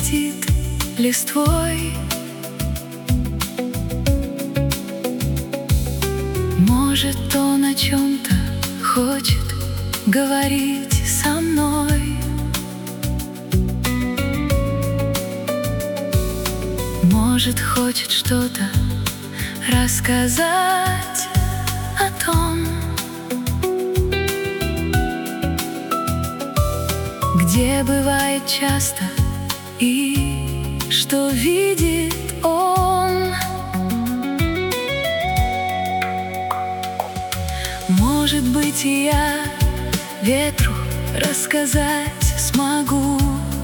блестит листвой. Может, он о чем-то хочет говорить со мной. Может, хочет что-то рассказать о том, где бывает часто и что видит он. Может быть, и я ветру рассказать смогу,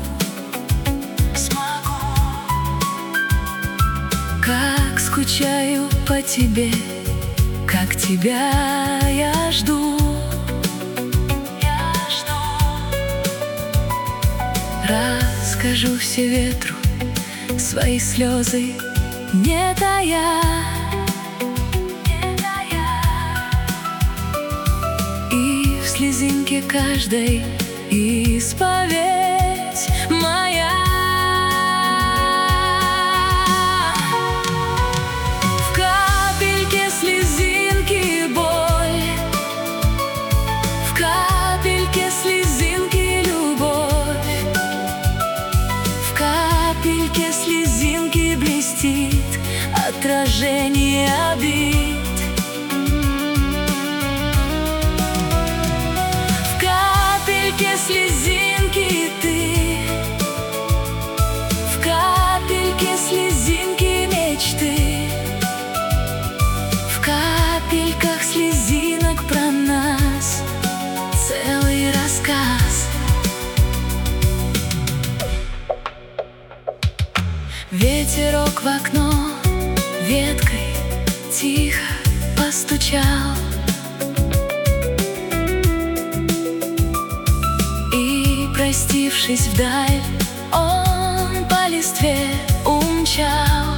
как скучаю по тебе, как тебя я жду. Расскажу все ветру свои слезы, не тая. И в слезинке каждой исповедь моя. В капельке слезинки боль, в капельке слезинки любовь, в капельке слезинки блестит отражение обид. Слезинки ты, в капельке слезинки мечты, в капельках слезинок про нас целый рассказ. Ветерок в окно веткой тихо постучал, простившись вдаль, он по листве умчал.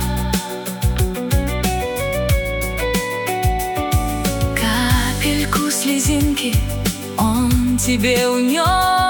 Капельку слезинки он тебе унес.